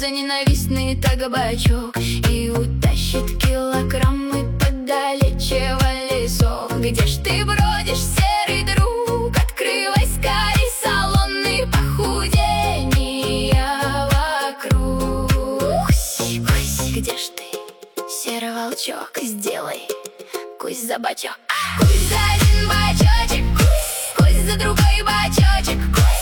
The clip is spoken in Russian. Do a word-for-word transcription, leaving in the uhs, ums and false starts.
за ненавистный табачок и утащит килограммы подалече лесов. Где ж ты бродишь, серый друг? Открывай скорей салонный, похудения вокруг. Где ж ты, серый волчок? Сделай кусь за бачок, кусь за один бачочек, кусь, кусь за другой бачочек, кусь.